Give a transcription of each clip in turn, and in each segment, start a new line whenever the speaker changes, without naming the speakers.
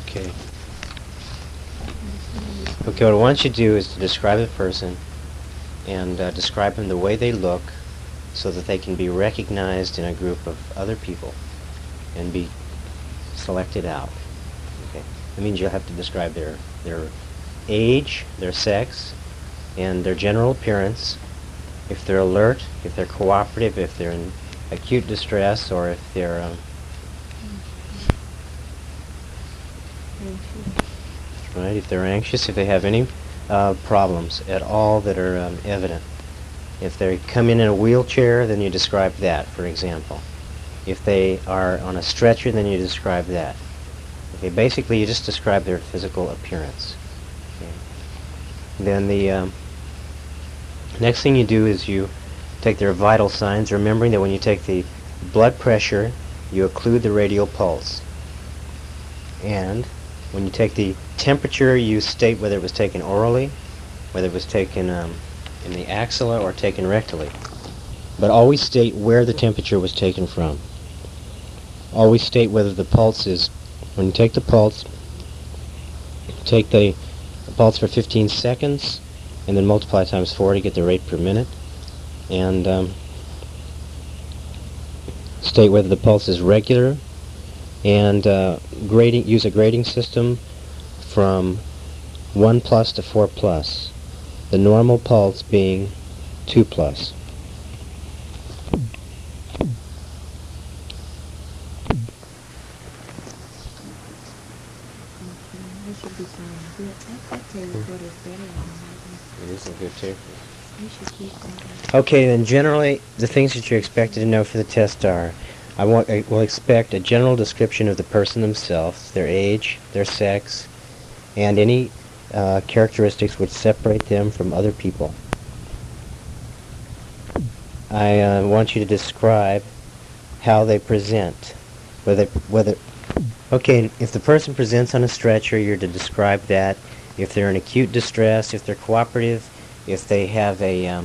Okay. Okay, what I want you to do is to describe the person and describe them the way they look so that they can be recognized in a group of other people and be selected out. Okay. That means you'll have to describe their age, their sex, and their general appearance, if they're alert, if they're cooperative, if they're in acute distress, or if they're right, if they're anxious, if they have any problems at all that are evident. If they come in a wheelchair, then you describe that, for example. If they are on a stretcher, then you describe that. Okay, basically you just describe their physical appearance. Okay. Then the next thing you do is you take their vital signs, remembering that when you take the blood pressure, you occlude the radial pulse. And when you take the temperature, you state whether it was taken orally, whether it was taken in the axilla or taken rectally. But always state where the temperature was taken from. Always state whether the pulse is, when you take the pulse, take the pulse for 15 seconds and then multiply times 4 to get the rate per minute. And state whether the pulse is regular, and use a grading system from 1 plus to 4 plus, the normal pulse being 2 plus. It is a good tape. Okay, then generally the things that you're expected to know for the test are, I will expect a general description of the person themselves, their age, their sex, and any characteristics which separate them from other people. I want you to describe how they present. Okay, if the person presents on a stretcher, you're to describe that. If they're in acute distress, if they're cooperative, if they have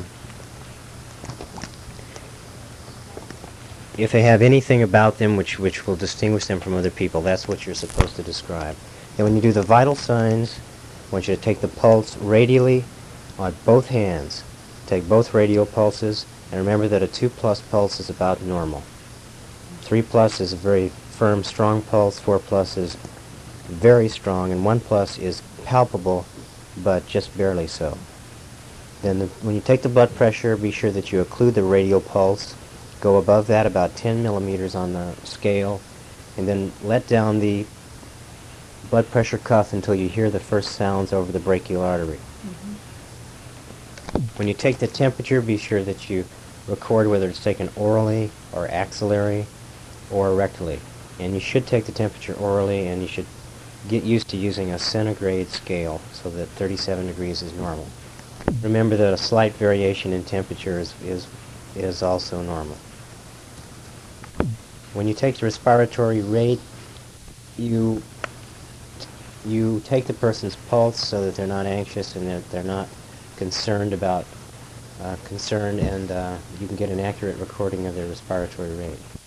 if they have anything about them which will distinguish them from other people, that's what you're supposed to describe. And when you do the vital signs, I want you to take the pulse radially on both hands. Take both radial pulses, and remember that a 2 plus pulse is about normal. 3 plus is a very firm, strong pulse, 4 plus is very strong, and 1 plus is palpable, but just barely so. Then when you take the blood pressure, be sure that you occlude the radial pulse. Go above that about 10 millimeters on the scale, and then let down the blood pressure cuff until you hear the first sounds over the brachial artery. When you take the temperature, be sure that you record whether it's taken orally or axillary or rectally. And you should take the temperature orally, and you should get used to using a centigrade scale so that 37 degrees is normal. Remember that a slight variation in temperature is also normal. When you take the respiratory rate, you take the person's pulse so that they're not anxious and that they're not concerned, and you can get an accurate recording of their respiratory rate.